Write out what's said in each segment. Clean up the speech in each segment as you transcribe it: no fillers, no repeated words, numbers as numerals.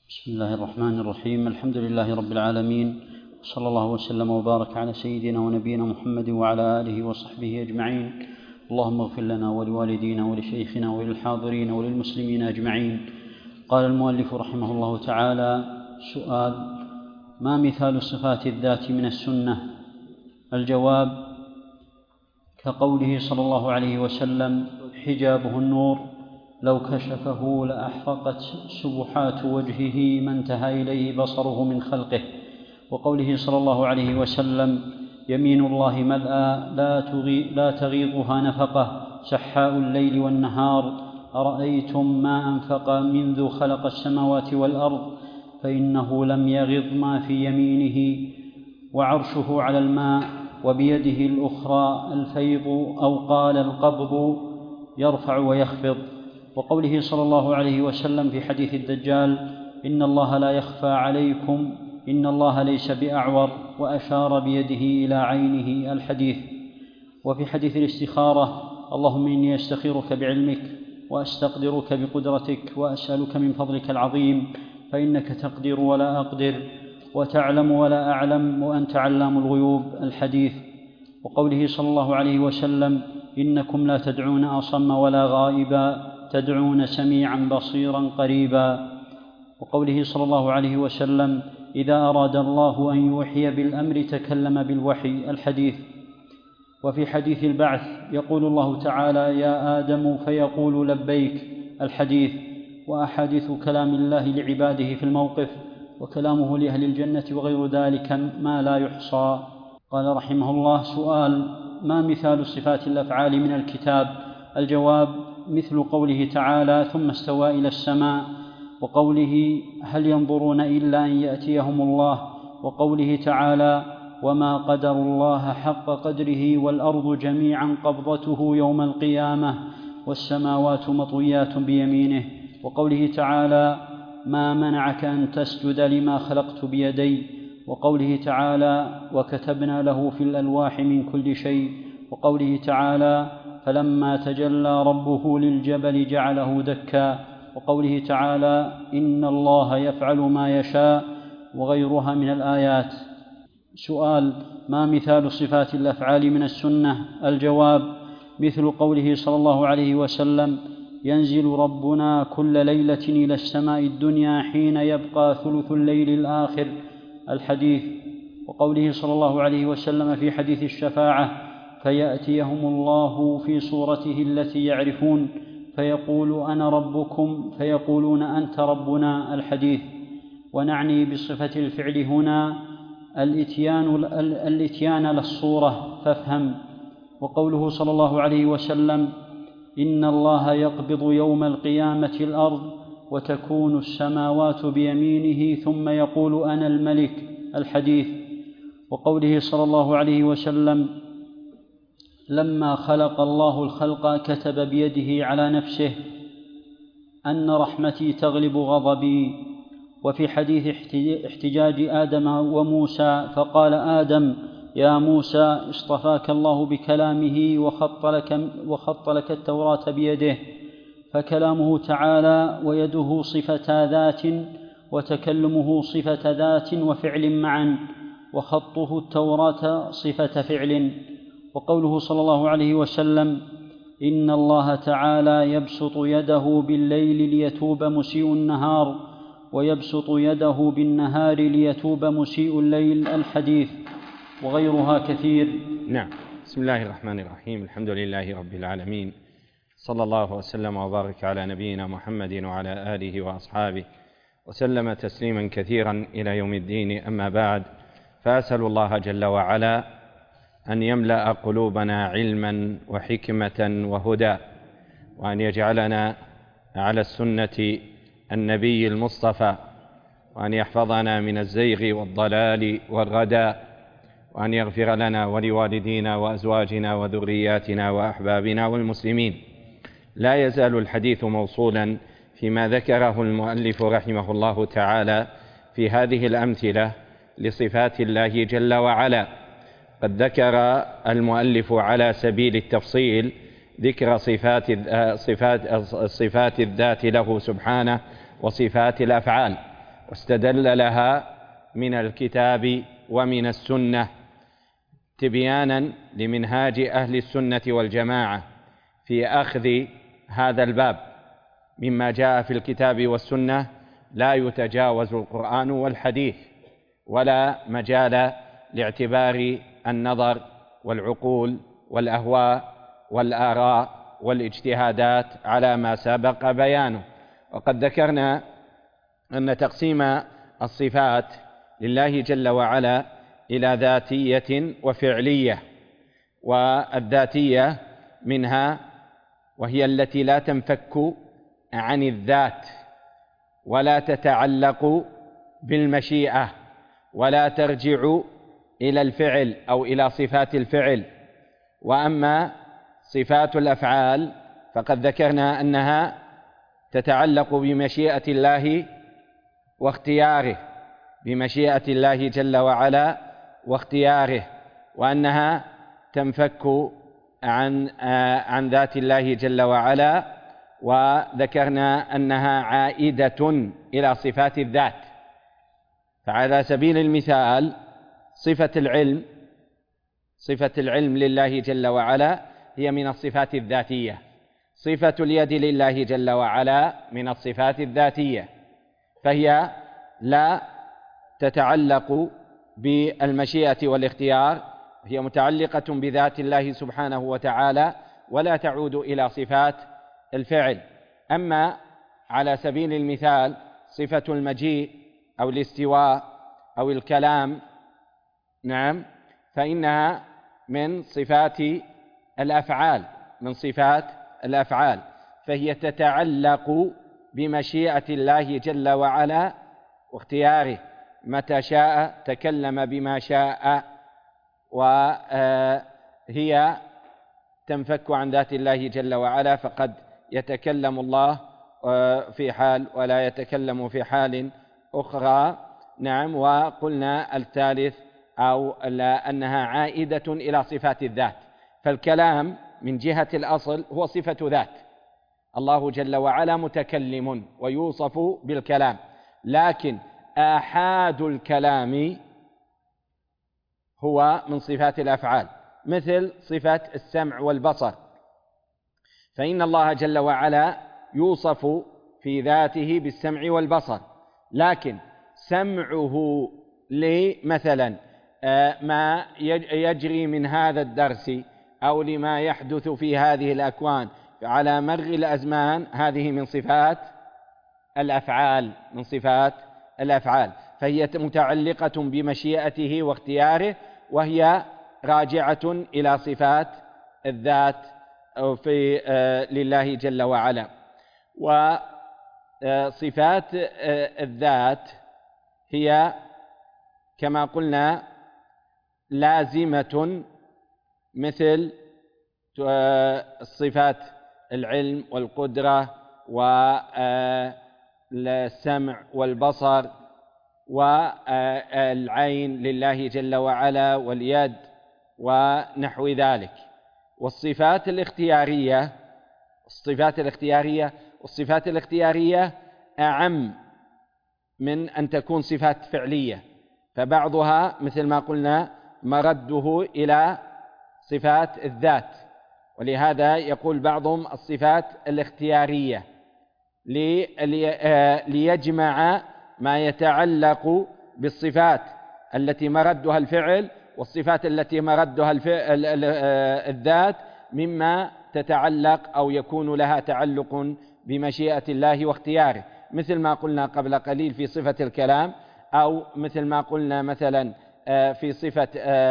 بسم الله الرحمن الرحيم. الحمد لله رب العالمين، صلى الله وسلم وبارك على سيدنا ونبينا محمد وعلى آله وصحبه أجمعين. اللهم اغفر لنا ولوالدينا ولشيخنا وللحاضرين وللمسلمين أجمعين. قال المؤلف رحمه الله تعالى: سؤال: ما مثال صفات الذات من السنة؟ الجواب: كقوله صلى الله عليه وسلم: حجابه النور، لو كشفه لأحرقت سبحات وجهه ما انتهى إليه بصره من خلقه. وقوله صلى الله عليه وسلم: يمين الله ملأى لا تغيضها نفقة، سحاء الليل والنهار، أرأيتم ما أنفق منذ خلق السماوات والأرض فإنه لم يغض ما في يمينه، وعرشه على الماء، وبيده الأخرى الفيض أو قال القبض، يرفع ويخفض. وقوله صلى الله عليه وسلم في حديث الدجال: إن الله لا يخفى عليكم، إن الله ليس بأعور، وأشار بيده إلى عينه، الحديث. وفي حديث الاستخارة: اللهم إني أستخيرك بعلمك وأستقدرك بقدرتك وأسألك من فضلك العظيم، فإنك تقدر ولا أقدر وتعلم ولا أعلم وأنت علام الغيوب، الحديث. وقوله صلى الله عليه وسلم: إنكم لا تدعون أصم ولا غائبا، تدعون سميعا بصيرا قريبا. وقوله صلى الله عليه وسلم: إذا أراد الله أن يوحي بالأمر تكلم بالوحي، الحديث. وفي حديث البعث يقول الله تعالى: يا آدم، فيقول لبيك، الحديث. وأحاديث كلام الله لعباده في الموقف، وكلامه لأهل الجنة، وغير ذلك ما لا يحصى. قال رحمه الله: سؤال: ما مثال صفات الأفعال من الكتاب؟ الجواب: مثل قوله تعالى: ثم استوى إلى السماء، وقوله: هل ينظرون إلا أن يأتيهم الله، وقوله تعالى: وما قدر الله حق قدره، والأرض جميعا قبضته يوم القيامة، والسماوات مطويات بيمينه، وقوله تعالى: ما منعك أن تسجد لما خلقت بيدي، وقوله تعالى: وكتبنا له في الألواح من كل شيء، وقوله تعالى: فلما تجلى ربه للجبل جعله دكا، وقوله تعالى: إن الله يفعل ما يشاء، وغيرها من الآيات. سؤال: ما مثال صفات الأفعال من السنة؟ الجواب: مثل قوله صلى الله عليه وسلم: ينزل ربنا كل ليلة إلى السماء الدنيا حين يبقى ثلث الليل الآخر، الحديث. وقوله صلى الله عليه وسلم في حديث الشفاعة: فيأتيهم الله في صورته التي يعرفون، فيقول: أنا ربكم، فيقولون: أنت ربنا، الحديث. ونعني بصفة الفعل هنا الإتيان للصورة، فافهم. وقوله صلى الله عليه وسلم: إن الله يقبض يوم القيامة الأرض، وتكون السماوات بيمينه، ثم يقول: أنا الملك، الحديث. وقوله صلى الله عليه وسلم: لما خلق الله الخلق كتب بيده على نفسه أن رحمتي تغلب غضبي. وفي حديث احتجاج آدم وموسى: فقال آدم: يا موسى، اصطفاك الله بكلامه وخط لك التوراة بيده. فكلامه تعالى ويده صفة ذات، وتكلمه صفة ذات وفعل معا، وخطه التوراة صفة فعل. وقوله صلى الله عليه وسلم: إن الله تعالى يبسط يده بالليل ليتوب مسيء النهار، ويبسط يده بالنهار ليتوب مسيء الليل، الحديث. وغيرها كثير. نعم. بسم الله الرحمن الرحيم. الحمد لله رب العالمين، صلى الله وسلم وبارك على نبينا محمد وعلى آله وأصحابه وسلم تسليما كثيرا إلى يوم الدين. أما بعد، فأسأل الله جل وعلا أن يملأ قلوبنا علما وحكمة وهدى، وأن يجعلنا على السنة النبي المصطفى، وأن يحفظنا من الزيغ والضلال والردى، وأن يغفر لنا ولوالدينا وأزواجنا وذرياتنا وأحبابنا والمسلمين. لا يزال الحديث موصولا فيما ذكره المؤلف رحمه الله تعالى في هذه الأمثلة لصفات الله جل وعلا. قد ذكر المؤلف على سبيل التفصيل ذكر صفات الذات له سبحانه وصفات الأفعال، واستدل لها من الكتاب ومن السنة تبيانا لمنهاج أهل السنة والجماعة في أخذ هذا الباب مما جاء في الكتاب والسنة. لا يتجاوز القرآن والحديث، ولا مجال لاعتبار النظر والعقول والأهواء والآراء والاجتهادات على ما سبق بيانه. وقد ذكرنا أن تقسيم الصفات لله جل وعلا إلى ذاتية وفعلية، والذاتية منها وهي التي لا تنفك عن الذات ولا تتعلق بالمشيئة ولا ترجع إلى الفعل أو إلى صفات الفعل. وأما صفات الأفعال فقد ذكرنا أنها تتعلق بمشيئة الله واختياره، بمشيئة الله جل وعلا واختياره، وأنها تنفك عن ذات الله جل وعلا. وذكرنا أنها عائدة إلى صفات الذات. فعلى سبيل المثال صفة العلم لله جل وعلا هي من الصفات الذاتية، صفة اليد لله جل وعلا من الصفات الذاتية، فهي لا تتعلق بالمشيئة والاختيار، هي متعلقة بذات الله سبحانه وتعالى ولا تعود إلى صفات الفعل. أما على سبيل المثال صفة المجيء أو الاستواء أو الكلام، نعم، فإنها من صفات الأفعال، فهي تتعلق بمشيئة الله جل وعلا واختياره، متى شاء تكلم بما شاء، وهي تنفك عن ذات الله جل وعلا، فقد يتكلم الله في حال ولا يتكلم في حال أخرى. نعم. وقلنا الثالث أو أنها عائدة إلى صفات الذات، فالكلام من جهة الأصل هو صفة ذات، الله جل وعلا متكلم ويوصف بالكلام، لكن آحاد الكلام هو من صفات الأفعال، مثل صفة السمع والبصر، فإن الله جل وعلا يوصف في ذاته بالسمع والبصر، لكن سمعه لمثلا ما يجري من هذا الدرس أو لما يحدث في هذه الأكوان على مر الأزمان، هذه من صفات الأفعال، فهي متعلقة بمشيئته واختياره، وهي راجعة إلى صفات الذات في لله جل وعلا. وصفات الذات هي كما قلنا لازمة، مثل صفات العلم والقدرة والسمع والبصر والعين لله جل وعلا واليد ونحو ذلك. والصفات الاختيارية أعم من أن تكون صفات فعلية، فبعضها مثل ما قلنا مرده إلى صفات الذات، ولهذا يقول بعضهم الصفات الاختيارية ليجمع ما يتعلق بالصفات التي مردها الفعل والصفات التي مردها الذات، مما تتعلق أو يكون لها تعلق بمشيئة الله واختياره، مثل ما قلنا قبل قليل في صفة الكلام، أو مثل ما قلنا مثلا في صفة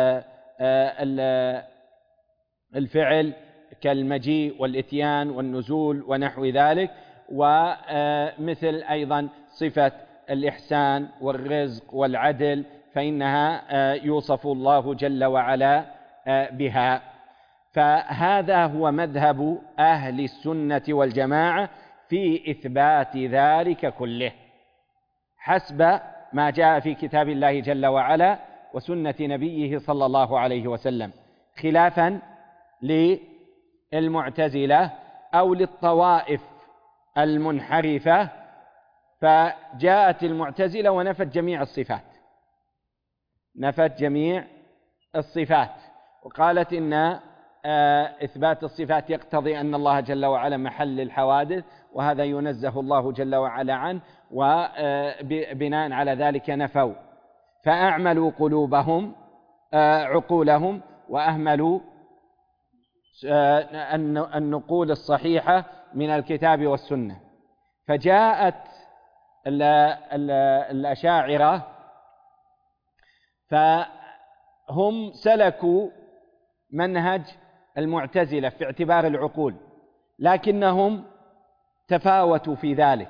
الفعل كالمجيء والإتيان والنزول ونحو ذلك، ومثل أيضا صفة الإحسان والرزق والعدل، فإنها يوصف الله جل وعلا بها. فهذا هو مذهب أهل السنة والجماعة في إثبات ذلك كله حسب ما جاء في كتاب الله جل وعلا وسنة نبيه صلى الله عليه وسلم، خلافا للمعتزلة أو للطوائف المنحرفة، فجاءت المعتزلة ونفت جميع الصفات، نفت جميع الصفات، وقالت إن إثبات الصفات يقتضي أن الله جل وعلا محل الحوادث، وهذا ينزه الله جل وعلا عنه، وبناء على ذلك نفوا، فأعملوا عقولهم وأهملوا النقول الصحيحة من الكتاب والسنة. فجاءت الأشاعرة فهم سلكوا منهج المعتزلة في اعتبار العقول، لكنهم تفاوتوا في ذلك،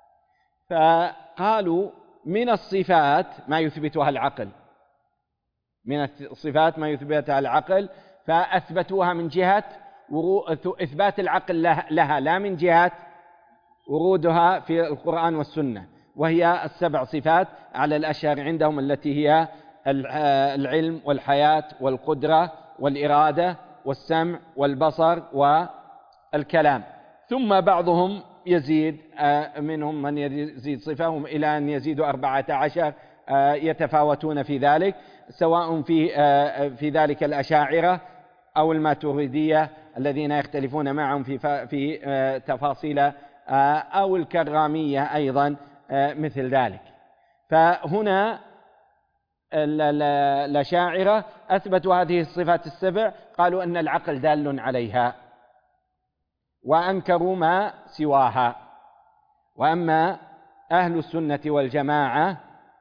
فقالوا من الصفات ما يثبتها العقل، من الصفات ما يثبتها العقل، فأثبتوها من جهة إثبات العقل لها، لا من جهة ورودها في القرآن والسنة، وهي السبع صفات على الأشهر عندهم، التي هي العلم والحياة والقدرة والإرادة والسمع والبصر والكلام. ثم بعضهم يزيد، منهم من يزيد صفهم إلى أن يزيدوا 14، يتفاوتون في ذلك، سواء في ذلك الأشاعرة أو الماتريدية الذين يختلفون معهم في تفاصيل، أو الكرامية أيضا مثل ذلك. فهنا الأشاعرة أثبتوا هذه الصفات السبع، قالوا أن العقل دال عليها، وأنكروا ما سواها. وأما أهل السنة والجماعة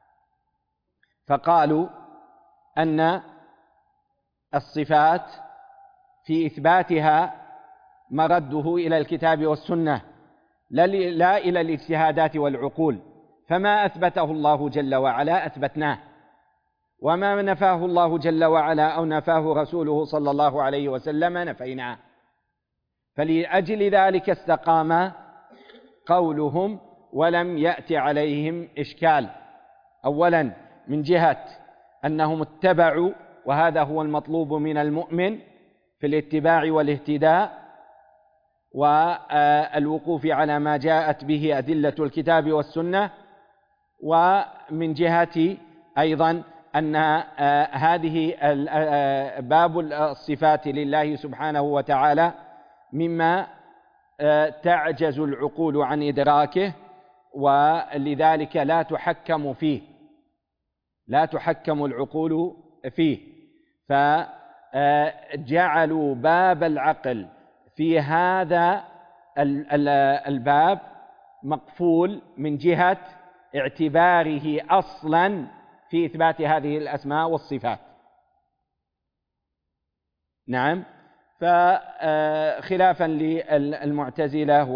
فقالوا أن الصفات في إثباتها مرده إلى الكتاب والسنة، لا إلى الاجتهادات والعقول، فما أثبته الله جل وعلا أثبتناه، وما نفاه الله جل وعلا أو نفاه رسوله صلى الله عليه وسلم نفيناه. فلأجل ذلك استقام قولهم ولم يأتي عليهم إشكال، أولا من جهة أنهم اتبعوا، وهذا هو المطلوب من المؤمن في الاتباع والاهتداء والوقوف على ما جاءت به أدلة الكتاب والسنة، ومن جهة أيضا أن هذه باب الصفات لله سبحانه وتعالى مما تعجز العقول عن إدراكه، ولذلك لا تحكم العقول فيه، فجعلوا باب العقل في هذا الباب مقفول من جهة اعتباره أصلا في إثبات هذه الأسماء والصفات. نعم، فخلافا للمعتزلة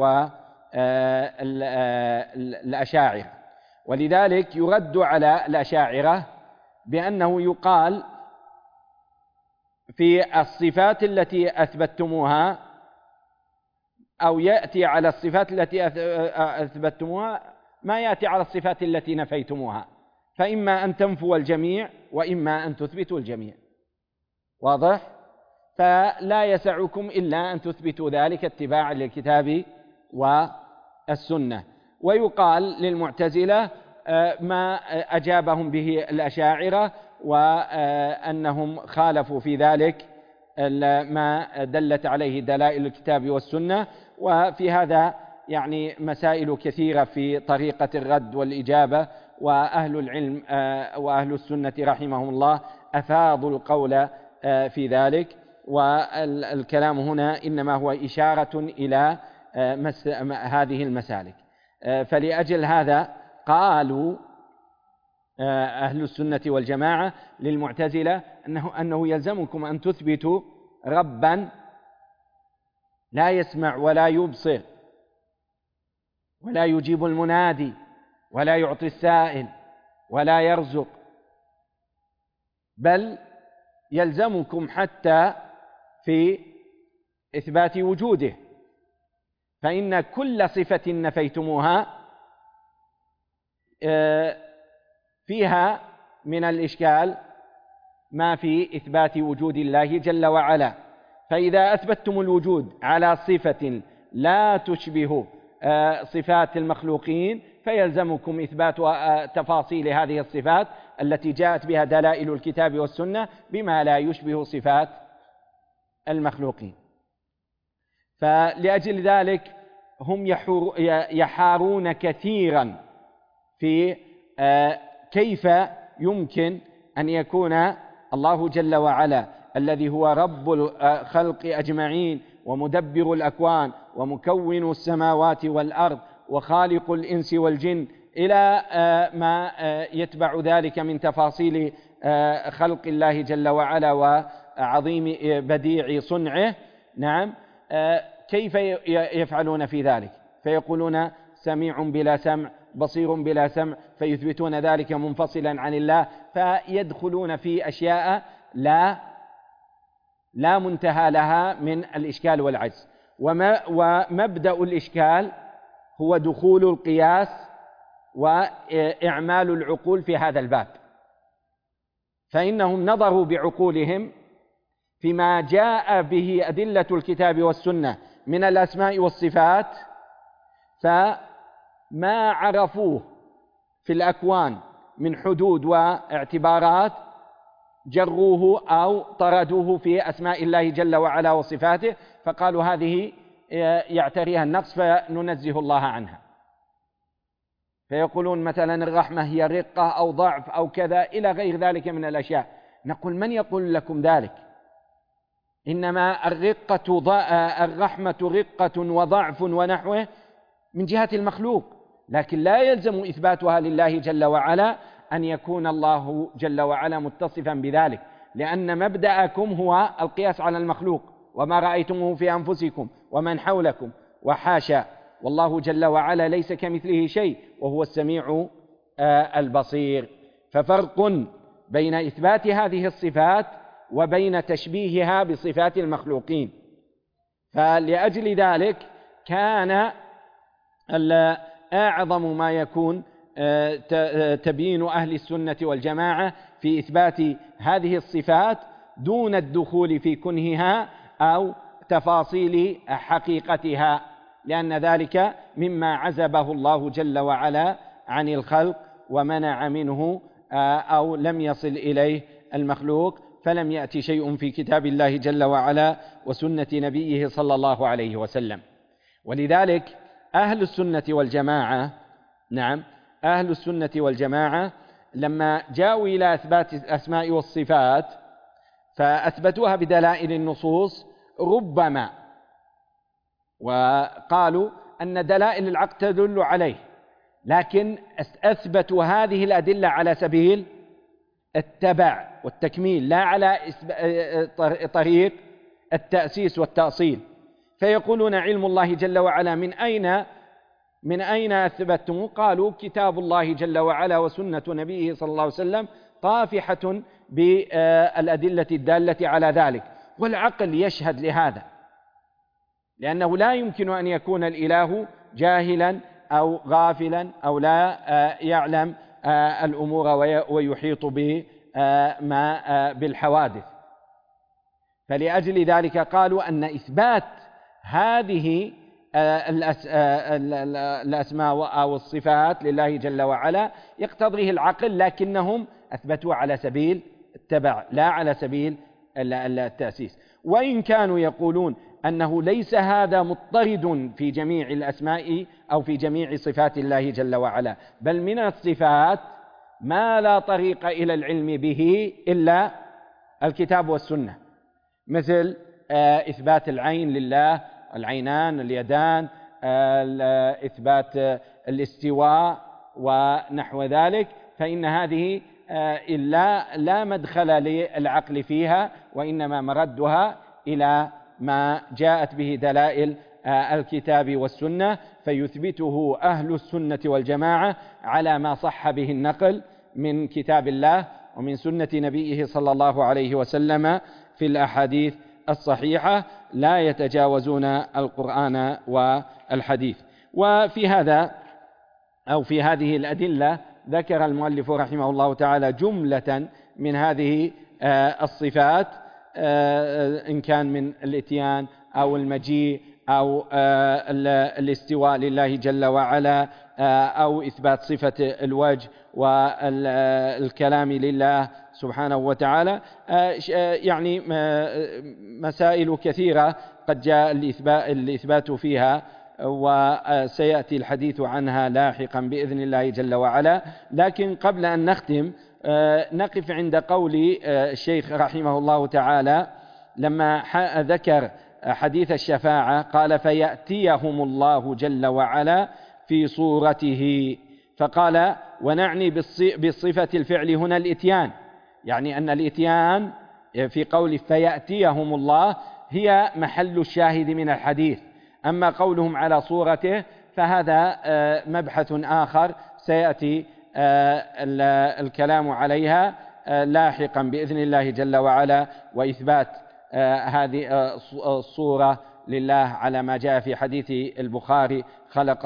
والأشاعرة، ولذلك يرد على الأشاعرة بأنه يقال في الصفات التي أثبتموها، أو يأتي على الصفات التي أثبتموها ما يأتي على الصفات التي نفيتموها، فإما أن تنفوا الجميع وإما أن تثبتوا الجميع. واضح؟ فلا يسعكم إلا أن تثبتوا ذلك اتباعا للكتاب والسنة. ويقال للمعتزلة ما أجابهم به الأشاعرة، وأنهم خالفوا في ذلك ما دلت عليه دلائل الكتاب والسنة. وفي هذا يعني مسائل كثيرة في طريقة الرد والإجابة، وأهل العلم وأهل السنة رحمهم الله أفاضوا القول في ذلك، والكلام هنا إنما هو إشارة إلى هذه المسالك. فلأجل هذا قالوا أهل السنة والجماعة للمعتزلة أنه يلزمكم أن تثبتوا ربا لا يسمع ولا يبصر ولا يجيب المنادي ولا يعطي السائل ولا يرزق، بل يلزمكم حتى في إثبات وجوده، فإن كل صفة نفيتموها فيها من الإشكال ما في إثبات وجود الله جل وعلا. فإذا أثبتتم الوجود على صفة لا تشبه صفات المخلوقين فيلزمكم إثبات تفاصيل هذه الصفات التي جاءت بها دلائل الكتاب والسنة بما لا يشبه صفات المخلوقين. فلأجل ذلك هم يحارون كثيرا في كيف يمكن أن يكون الله جل وعلا الذي هو رب الخلق أجمعين ومدبر الأكوان ومكون السماوات والأرض وخالق الإنس والجن إلى ما يتبع ذلك من تفاصيل خلق الله جل وعلا وعظيم بديع صنعه. نعم، كيف يفعلون في ذلك؟ فيقولون سميع بلا سمع، بصير بلا سمع، فيثبتون ذلك منفصلا عن الله، فيدخلون في أشياء لا منتهى لها من الإشكال والعجز. ومبدأ الإشكال هو دخول القياس وإعمال العقول في هذا الباب، فإنهم نظروا بعقولهم فيما جاء به أدلة الكتاب والسنة من الأسماء والصفات، فما عرفوه في الأكوان من حدود واعتبارات جروه أو طردوه في أسماء الله جل وعلا وصفاته، فقالوا هذه يعتريها النقص فننزه الله عنها. فيقولون مثلا الرحمة هي رقة أو ضعف أو كذا إلى غير ذلك من الأشياء. نقول من يقول لكم ذلك؟ إنما الرحمة رقة وضعف ونحوه من جهة المخلوق، لكن لا يلزم إثباتها لله جل وعلا أن يكون الله جل وعلا متصفا بذلك، لأن مبدأكم هو القياس على المخلوق وما رأيتموه في أنفسكم ومن حولكم، وحاشا، والله جل وعلا ليس كمثله شيء وهو السميع البصير. ففرق بين إثبات هذه الصفات وبين تشبيهها بصفات المخلوقين. فلأجل ذلك كان أعظم ما يكون تبيين أهل السنة والجماعة في إثبات هذه الصفات دون الدخول في كنهها أو تفاصيل حقيقتها، لأن ذلك مما عزبه الله جل وعلا عن الخلق ومنع منه أو لم يصل إليه المخلوق، فلم يأتي شيء في كتاب الله جل وعلا وسنة نبيه صلى الله عليه وسلم. ولذلك أهل السنة والجماعة، نعم، أهل السنة والجماعة لما جاءوا إلى إثبات الأسماء والصفات فأثبتوها بدلائل النصوص ربما، وقالوا أن دلائل العقل تدل عليه، لكن أثبتوا هذه الأدلة على سبيل التبع والتكميل لا على طريق التأسيس والتأصيل. فيقولون علم الله جل وعلا من أين أثبتم؟ قالوا كتاب الله جل وعلا وسنة نبيه صلى الله عليه وسلم طافحة بالأدلة الدالة على ذلك، والعقل يشهد لهذا، لأنه لا يمكن أن يكون الإله جاهلا أو غافلا أو لا يعلم الأمور ويحيط بالحوادث. فلأجل ذلك قالوا أن إثبات هذه الأسماء أو الصفات لله جل وعلا يقتضيه العقل، لكنهم أثبتوا على سبيل التبع لا على سبيل التأسيس. وإن كانوا يقولون أنه ليس هذا مضطرد في جميع الأسماء أو في جميع صفات الله جل وعلا، بل من الصفات ما لا طريق إلى العلم به إلا الكتاب والسنة، مثل إثبات العين لله، العينان، اليدان، إثبات الاستواء ونحو ذلك، فإن هذه لا مدخل للعقل فيها، وإنما مردها إلى ما جاءت به دلائل الكتاب والسنة، فيثبته أهل السنة والجماعة على ما صح به النقل من كتاب الله ومن سنة نبيه صلى الله عليه وسلم في الأحاديث الصحيحة، لا يتجاوزون القرآن والحديث. وفي هذا أو في هذه الأدلة ذكر المؤلف رحمه الله تعالى جملة من هذه الصفات، إن كان من الإتيان أو المجيء أو الاستواء لله جل وعلا، أو إثبات صفة الوجه والكلام لله سبحانه وتعالى، يعني مسائل كثيرة قد جاء الإثبات فيها، وسيأتي الحديث عنها لاحقا بإذن الله جل وعلا. لكن قبل أن نختم نقف عند قول الشيخ رحمه الله تعالى لما ذكر حديث الشفاعة، قال: فيأتيهم الله جل وعلا في صورته. فقال: ونعني بالصفة الفعل هنا الإتيان، يعني أن الإتيان في قول فيأتيهم الله هي محل الشاهد من الحديث. أما قولهم على صورته فهذا مبحث آخر سيأتي الكلام عليها لاحقا بإذن الله جل وعلا، وإثبات هذه الصورة لله على ما جاء في حديث البخاري: خلق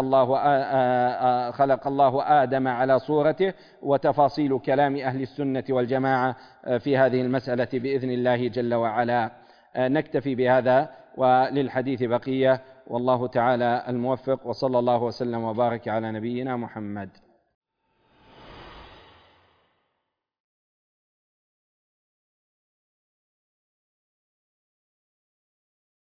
الله آدم على صورته، وتفاصيل كلام أهل السنة والجماعة في هذه المسألة بإذن الله جل وعلا. نكتفي بهذا، وللحديث بقية، والله تعالى الموفق، وصلى الله وسلم وبارك على نبينا محمد.